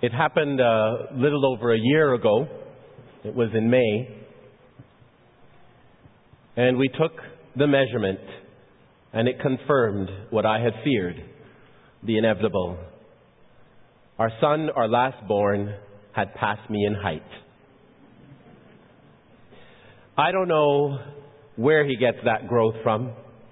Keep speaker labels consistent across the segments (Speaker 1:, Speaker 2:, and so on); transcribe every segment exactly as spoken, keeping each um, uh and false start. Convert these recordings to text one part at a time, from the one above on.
Speaker 1: It happened a little over a year ago. It was in May. And we took the measurement, and it confirmed what I had feared, the inevitable. Our son, our last born, had passed me in height. I don't know where he gets that growth from.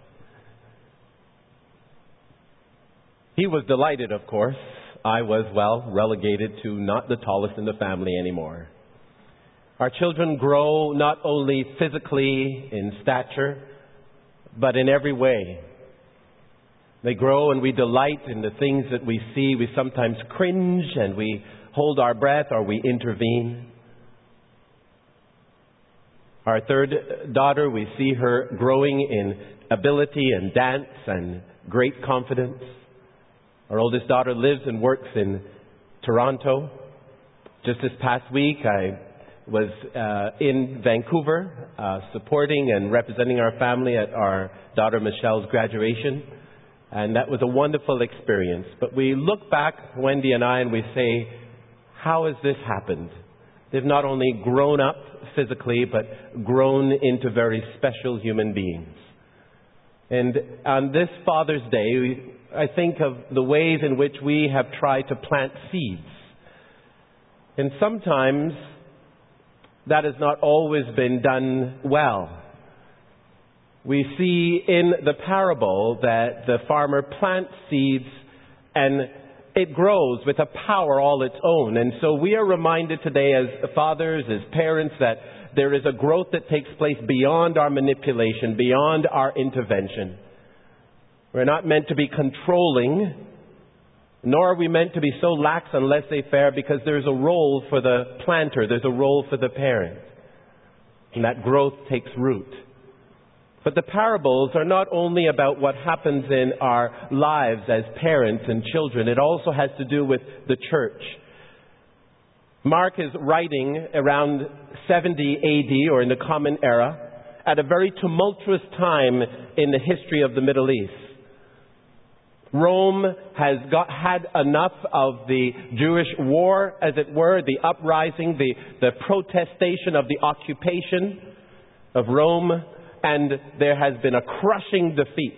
Speaker 1: He was delighted, of course. I was, well, relegated to not the tallest in the family anymore. Our children grow not only physically in stature, but in every way. They grow and we delight in the things that we see. We sometimes cringe and we hold our breath or we intervene. Our third daughter, we see her growing in ability and dance and great confidence. Our oldest daughter lives and works in Toronto. Just this past week, I was uh, in Vancouver uh, supporting and representing our family at our daughter Michelle's graduation. And that was a wonderful experience. But we look back, Wendy and I, and we say, how has this happened? They've not only grown up physically, but grown into very special human beings. And on this Father's Day, we, I think of the ways in which we have tried to plant seeds. And sometimes that has not always been done well. We see in the parable that the farmer plants seeds and it grows with a power all its own. And so we are reminded today as fathers, as parents, that there is a growth that takes place beyond our manipulation, beyond our intervention. We're not meant to be controlling, nor are we meant to be so lax and laissez-faire, because there's a role for the planter, there's a role for the parent. And that growth takes root. But the parables are not only about what happens in our lives as parents and children. It also has to do with the church. Mark is writing around seventy A D, or in the Common Era, at a very tumultuous time in the history of the Middle East. Rome has got, had enough of the Jewish war, as it were, the uprising, the, the protestation of the occupation of Rome, and there has been a crushing defeat.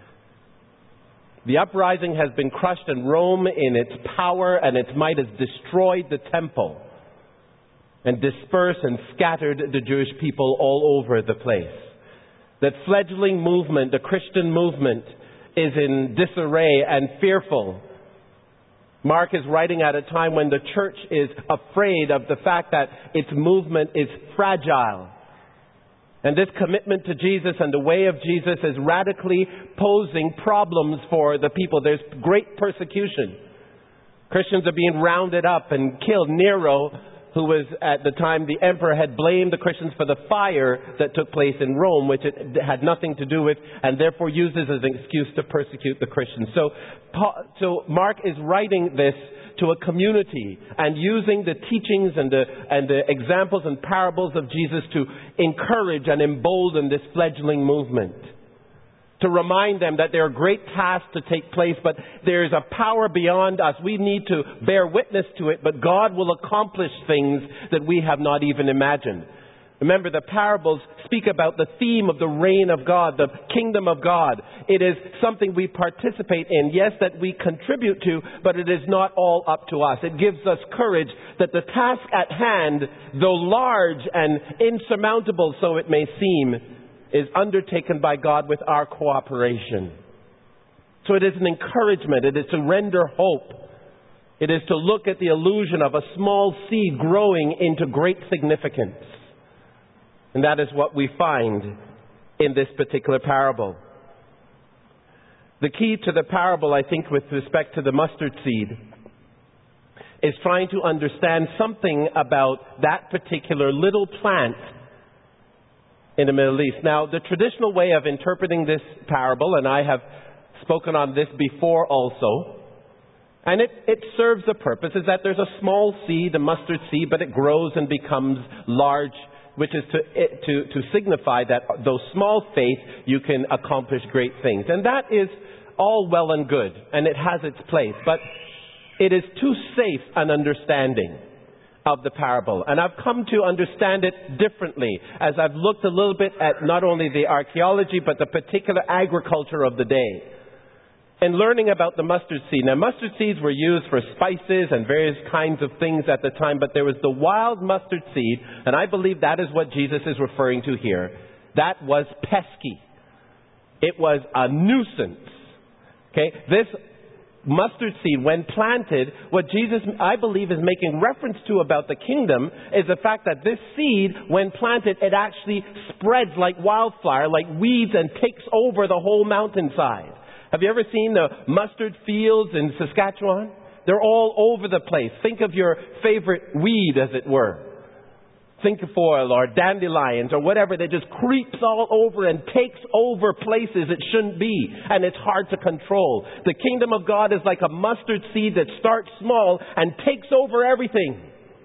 Speaker 1: The uprising has been crushed, and Rome in its power and its might has destroyed the temple and dispersed and scattered the Jewish people all over the place. That fledgling movement, the Christian movement, is in disarray and fearful. Mark is writing at a time when the church is afraid of the fact that its movement is fragile. And this commitment to Jesus and the way of Jesus is radically posing problems for the people. There's great persecution. Christians are being rounded up and killed. Nero, who was at the time the emperor, had blamed the Christians for the fire that took place in Rome, which it had nothing to do with, and therefore uses as an excuse to persecute the Christians. So, so Mark is writing this to a community and using the teachings and the, and the examples and parables of Jesus to encourage and embolden this fledgling movement. To remind them that there are great tasks to take place, but there is a power beyond us. We need to bear witness to it, but God will accomplish things that we have not even imagined. Remember, the parables speak about the theme of the reign of God, the kingdom of God. It is something we participate in, yes, that we contribute to, but it is not all up to us. It gives us courage that the task at hand, though large and insurmountable, so it may seem, is undertaken by God with our cooperation. So it is an encouragement. It is to render hope. It is to look at the illusion of a small seed growing into great significance. And that is what we find in this particular parable. The key to the parable, I think, with respect to the mustard seed, is trying to understand something about that particular little plant in the Middle East. Now, the traditional way of interpreting this parable, and I have spoken on this before also, and it, it serves a purpose, is that there's a small seed, a mustard seed, but it grows and becomes large, which is to, to, to signify that though small faith, you can accomplish great things. And that is all well and good, and it has its place. But it is too safe an understanding of the parable. And I've come to understand it differently as I've looked a little bit at not only the archaeology, but the particular agriculture of the day. In learning about the mustard seed. Now, mustard seeds were used for spices and various kinds of things at the time, but there was the wild mustard seed, and I believe that is what Jesus is referring to here. That was pesky. It was a nuisance. Okay? This mustard seed, when planted, what Jesus, I believe, is making reference to about the kingdom is the fact that this seed, when planted, it actually spreads like wildfire, like weeds, and takes over the whole mountainside. Have you ever seen the mustard fields in Saskatchewan? They're all over the place. Think of your favorite weed, as it were. Cinquefoil or dandelions or whatever that just creeps all over and takes over places it shouldn't be. And it's hard to control. The kingdom of God is like a mustard seed that starts small and takes over everything.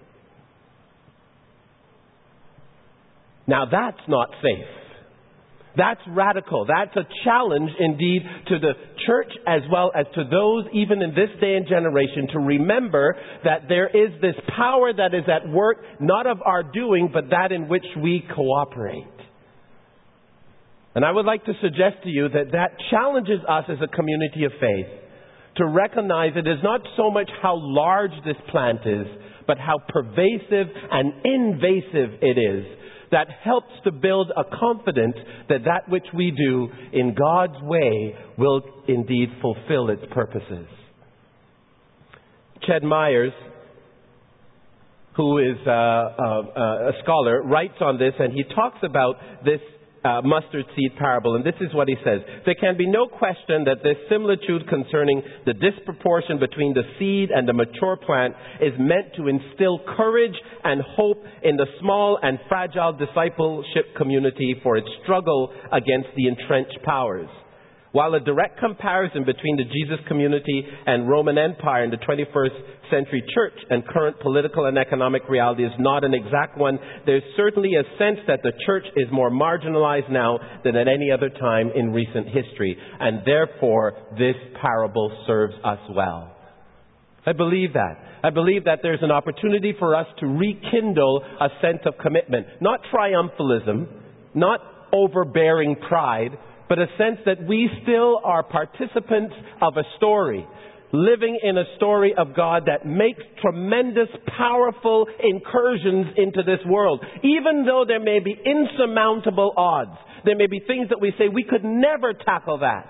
Speaker 1: Now that's not safe. That's radical. That's a challenge indeed to the church as well as to those even in this day and generation to remember that there is this power that is at work, not of our doing, but that in which we cooperate. And I would like to suggest to you that that challenges us as a community of faith to recognize it is not so much how large this plant is, but how pervasive and invasive it is. That helps to build a confidence that that which we do in God's way will indeed fulfill its purposes. Ched Myers, who is a, a, a scholar, writes on this, and he talks about this Uh, mustard seed parable, and this is what he says. There can be no question that this similitude concerning the disproportion between the seed and the mature plant is meant to instill courage and hope in the small and fragile discipleship community for its struggle against the entrenched powers. While a direct comparison between the Jesus community and Roman Empire in the twenty-first century church and current political and economic reality is not an exact one, there's certainly a sense that the church is more marginalized now than at any other time in recent history. And therefore, this parable serves us well. I believe that. I believe that there's an opportunity for us to rekindle a sense of commitment. Not triumphalism, not overbearing pride, but a sense that we still are participants of a story, living in a story of God that makes tremendous, powerful incursions into this world. Even though there may be insurmountable odds, there may be things that we say we could never tackle that.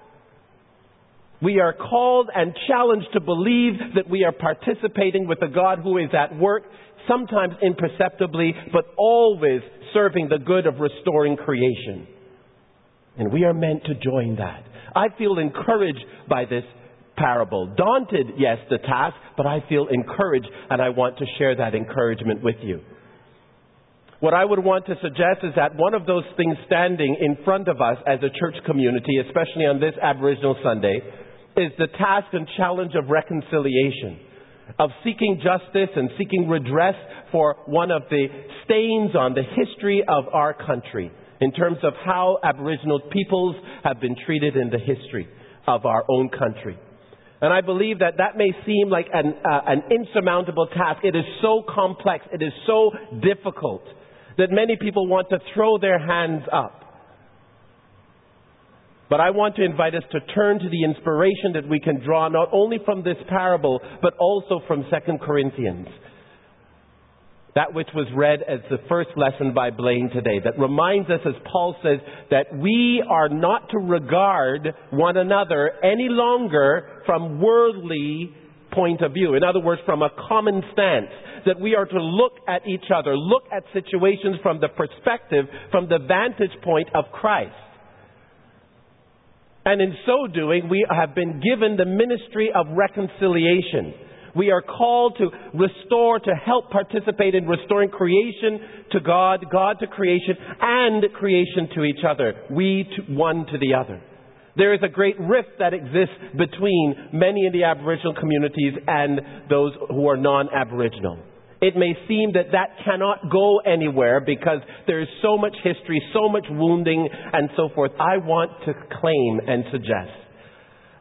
Speaker 1: We are called and challenged to believe that we are participating with a God who is at work, sometimes imperceptibly, but always serving the good of restoring creation. And we are meant to join that. I feel encouraged by this parable. Daunted, yes, the task, but I feel encouraged, and I want to share that encouragement with you. What I would want to suggest is that one of those things standing in front of us as a church community, especially on this Aboriginal Sunday, is the task and challenge of reconciliation, of seeking justice and seeking redress for one of the stains on the history of our country, in terms of how Aboriginal peoples have been treated in the history of our own country. And I believe that that may seem like an, uh, an insurmountable task. It is so complex, it is so difficult, that many people want to throw their hands up. But I want to invite us to turn to the inspiration that we can draw not only from this parable, but also from Second Corinthians. That which was read as the first lesson by Blaine today, that reminds us, as Paul says, that we are not to regard one another any longer from worldly point of view. In other words, from a common stance. That we are to look at each other, look at situations from the perspective, from the vantage point of Christ. And in so doing, we have been given the ministry of reconciliation. We are called to restore, to help participate in restoring creation to God, God to creation, and creation to each other. We to one to the other. There is a great rift that exists between many in the Aboriginal communities and those who are non-Aboriginal. It may seem that that cannot go anywhere because there is so much history, so much wounding, and so forth. I want to claim and suggest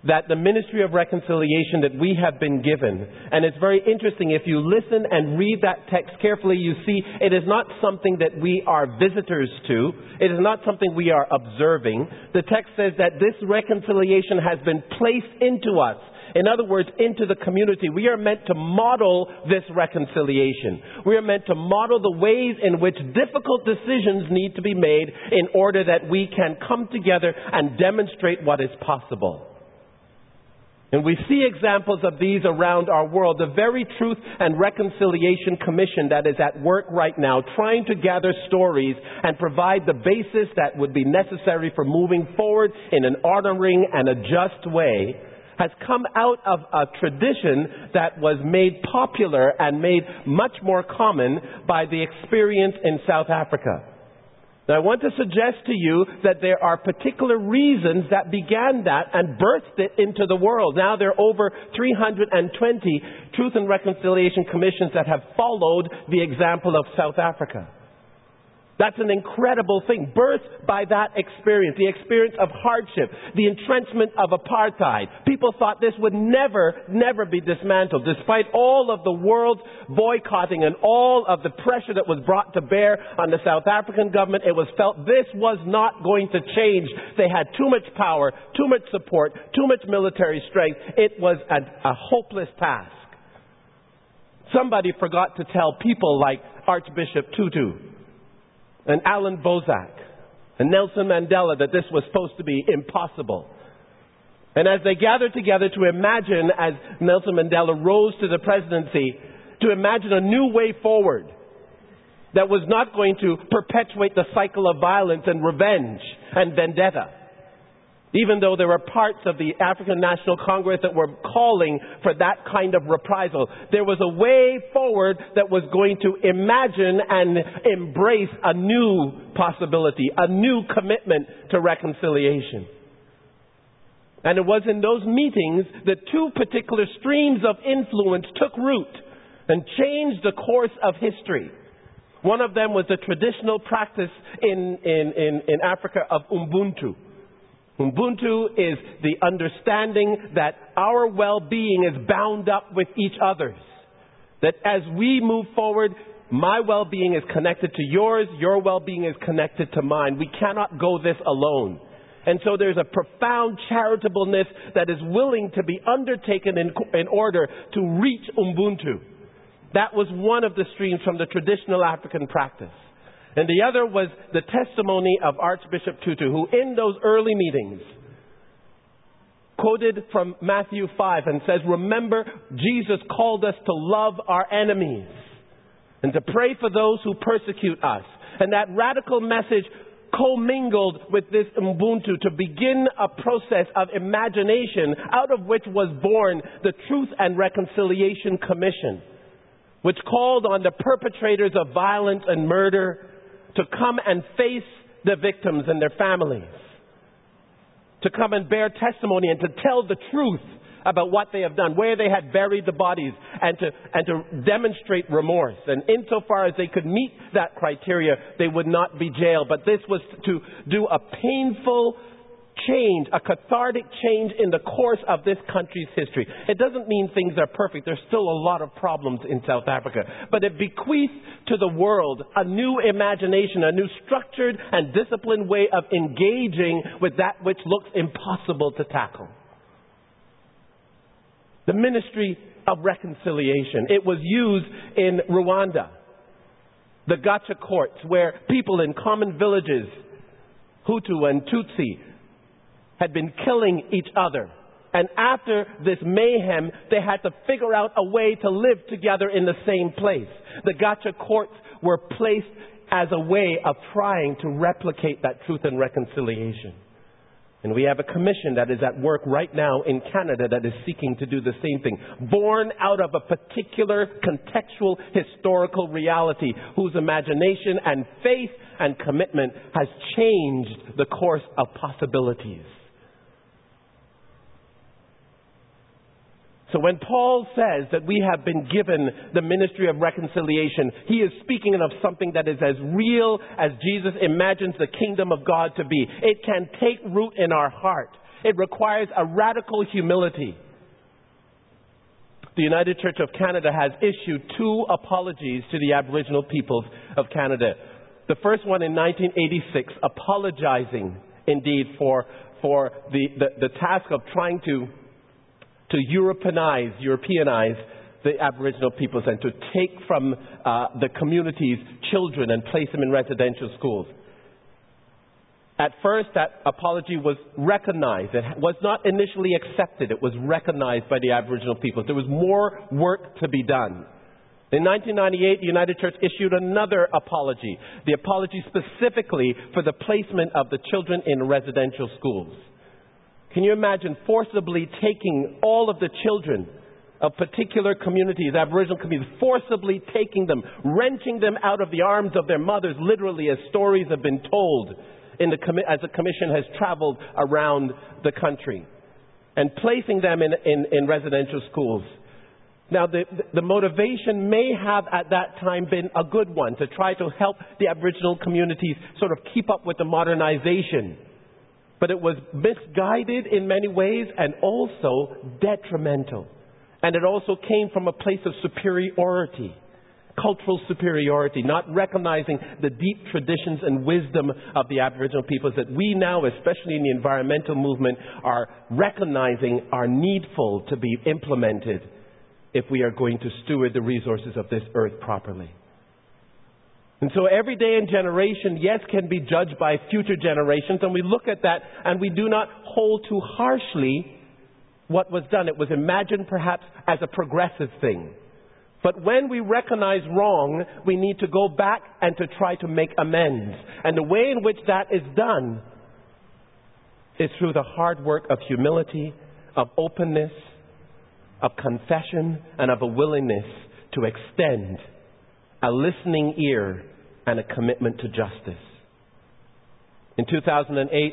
Speaker 1: that the ministry of reconciliation that we have been given, and it's very interesting, if you listen and read that text carefully, you see it is not something that we are visitors to. It is not something we are observing. The text says that this reconciliation has been placed into us. In other words, into the community. We are meant to model this reconciliation. We are meant to model the ways in which difficult decisions need to be made in order that we can come together and demonstrate what is possible. And we see examples of these around our world. The very Truth and Reconciliation Commission that is at work right now, trying to gather stories and provide the basis that would be necessary for moving forward in an honoring and a just way, has come out of a tradition that was made popular and made much more common by the experience in South Africa. Now, I want to suggest to you that there are particular reasons that began that and birthed it into the world. Now there are over three hundred twenty Truth and Reconciliation Commissions that have followed the example of South Africa. That's an incredible thing, birthed by that experience, the experience of hardship, the entrenchment of apartheid. People thought this would never, never be dismantled. Despite all of the world's boycotting and all of the pressure that was brought to bear on the South African government, it was felt this was not going to change. They had too much power, too much support, too much military strength. It was a, a hopeless task. Somebody forgot to tell people like Archbishop Tutu and Alan Bozak and Nelson Mandela that this was supposed to be impossible. And as they gathered together to imagine, as Nelson Mandela rose to the presidency, to imagine a new way forward that was not going to perpetuate the cycle of violence and revenge and vendetta. Even though there were parts of the African National Congress that were calling for that kind of reprisal, there was a way forward that was going to imagine and embrace a new possibility, a new commitment to reconciliation. And it was in those meetings that two particular streams of influence took root and changed the course of history. One of them was the traditional practice in, in, in, in Africa of Ubuntu. Ubuntu is the understanding that our well-being is bound up with each other's. That as we move forward, my well-being is connected to yours, your well-being is connected to mine. We cannot go this alone. And so there's a profound charitableness that is willing to be undertaken in, in order to reach Ubuntu. That was one of the streams from the traditional African practice. And the other was the testimony of Archbishop Tutu, who in those early meetings quoted from Matthew five and says, remember, Jesus called us to love our enemies and to pray for those who persecute us. And that radical message commingled with this Ubuntu to begin a process of imagination out of which was born the Truth and Reconciliation Commission, which called on the perpetrators of violence and murder to come and face the victims and their families, to come and bear testimony and to tell the truth about what they have done, where they had buried the bodies, and to and to demonstrate remorse. And insofar as they could meet that criteria, they would not be jailed. But this was to do a painful change, a cathartic change in the course of this country's history. It doesn't mean things are perfect. There's still a lot of problems in South Africa. But it bequeathed to the world a new imagination, a new structured and disciplined way of engaging with that which looks impossible to tackle. The ministry of reconciliation. It was used in Rwanda. The Gacha courts, where people in common villages, Hutu and Tutsi, had been killing each other. And after this mayhem, they had to figure out a way to live together in the same place. The Gacha courts were placed as a way of trying to replicate that truth and reconciliation. And we have a commission that is at work right now in Canada that is seeking to do the same thing. Born out of a particular contextual historical reality whose imagination and faith and commitment has changed the course of possibilities. So when Paul says that we have been given the ministry of reconciliation, he is speaking of something that is as real as Jesus imagines the kingdom of God to be. It can take root in our heart. It requires a radical humility. The United Church of Canada has issued two apologies to the Aboriginal peoples of Canada. The first one in nineteen eighty-six, apologizing indeed for, for the, the, the task of trying to, to Europeanize, Europeanize the Aboriginal peoples and to take from uh, the community's children and place them in residential schools. At first, that apology was recognized. It was not initially accepted. It was recognized by the Aboriginal peoples. There was more work to be done. In nineteen ninety-eight, the United Church issued another apology. The apology specifically for the placement of the children in residential schools. Can you imagine forcibly taking all of the children of particular communities, Aboriginal communities, forcibly taking them, wrenching them out of the arms of their mothers, literally, as stories have been told in the commi- as the commission has traveled around the country, and placing them in, in, in residential schools. Now, the, the motivation may have at that time been a good one, to try to help the Aboriginal communities sort of keep up with the modernization. But it was misguided in many ways and also detrimental. And it also came from a place of superiority, cultural superiority, not recognizing the deep traditions and wisdom of the Aboriginal peoples that we now, especially in the environmental movement, are recognizing are needful to be implemented if we are going to steward the resources of this earth properly. And so every day and generation, yes, can be judged by future generations, and we look at that and we do not hold too harshly what was done. It was imagined perhaps as a progressive thing. But when we recognize wrong, we need to go back and to try to make amends. And the way in which that is done is through the hard work of humility, of openness, of confession, and of a willingness to extend a listening ear and a commitment to justice. In two thousand eight,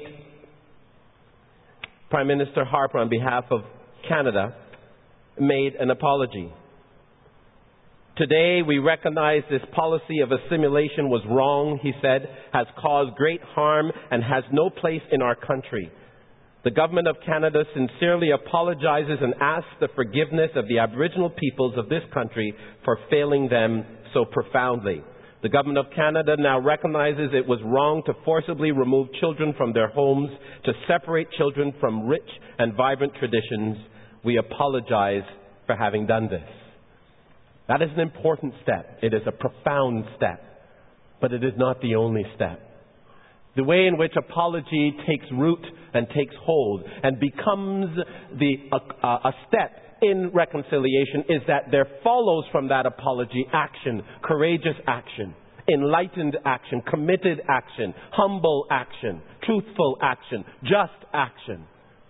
Speaker 1: Prime Minister Harper, on behalf of Canada, made an apology. Today, we recognize this policy of assimilation was wrong, he said, has caused great harm and has no place in our country. The Government of Canada sincerely apologizes and asks the forgiveness of the Aboriginal peoples of this country for failing them so profoundly. The Government of Canada now recognizes it was wrong to forcibly remove children from their homes, to separate children from rich and vibrant traditions. We apologize for having done this. That is an important step. It is a profound step, but it is not the only step. The way in which apology takes root and takes hold and becomes the, uh, a step in reconciliation is that there follows from that apology action, courageous action, enlightened action, committed action, humble action, truthful action, just action.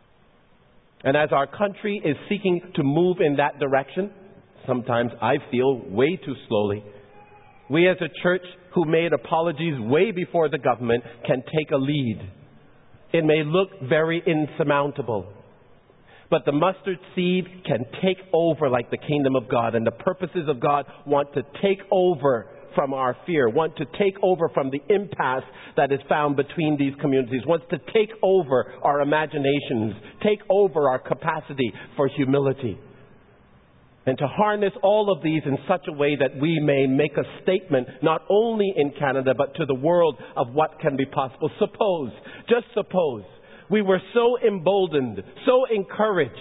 Speaker 1: And as our country is seeking to move in that direction, sometimes I feel way too slowly, we as a church who made apologies way before the government can take a lead. It may look very insurmountable, but the mustard seed can take over like the kingdom of God, and the purposes of God want to take over from our fear, want to take over from the impasse that is found between these communities, wants to take over our imaginations, take over our capacity for humility. And to harness all of these in such a way that we may make a statement, not only in Canada, but to the world of what can be possible. Suppose, just suppose, we were so emboldened, so encouraged,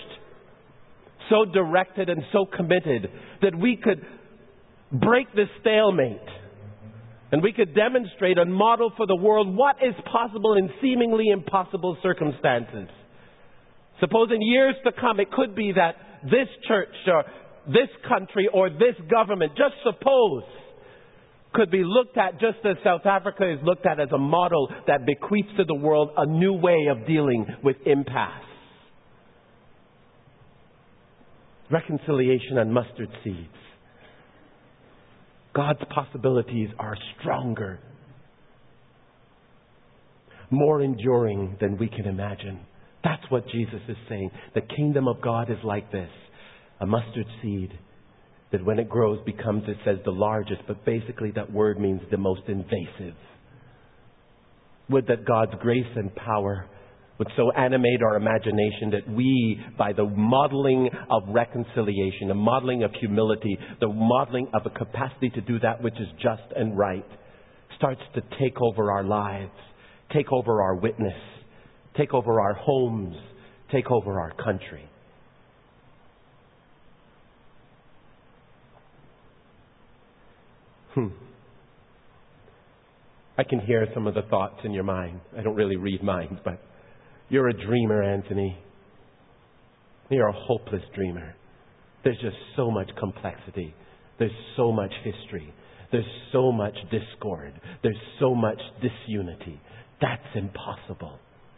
Speaker 1: so directed and so committed that we could break this stalemate and we could demonstrate and model for the world what is possible in seemingly impossible circumstances. Suppose in years to come it could be that this church or this country or this government, just suppose, could be looked at just as South Africa is looked at as a model that bequeaths to the world a new way of dealing with impasse. Reconciliation and mustard seeds. God's possibilities are stronger, more enduring than we can imagine. That's what Jesus is saying. The kingdom of God is like this. A mustard seed that when it grows becomes, it says, the largest, but basically that word means the most invasive. Would that God's grace and power would so animate our imagination that we, by the modeling of reconciliation, the modeling of humility, the modeling of a capacity to do that which is just and right, starts to take over our lives, take over our witness, take over our homes, take over our country. Hmm. I can hear some of the thoughts in your mind. I don't really read minds, but you're a dreamer, Anthony. You're a hopeless dreamer. There's just so much complexity. There's so much history. There's so much discord. There's so much disunity. That's impossible.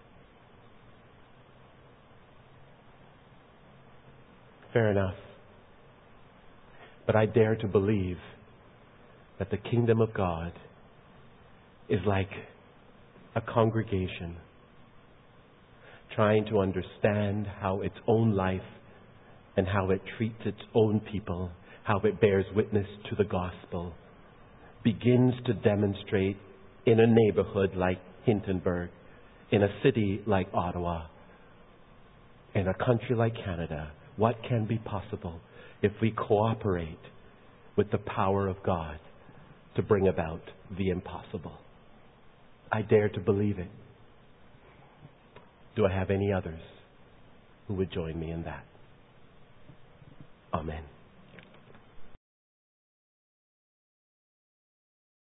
Speaker 1: Fair enough. But I dare to believe that the kingdom of God is like a congregation trying to understand how its own life and how it treats its own people, how it bears witness to the gospel, begins to demonstrate in a neighborhood like Hintonburg, in a city like Ottawa, in a country like Canada, what can be possible if we cooperate with the power of God to bring about the impossible. I dare to believe it. Do I have any others who would join me in that? Amen.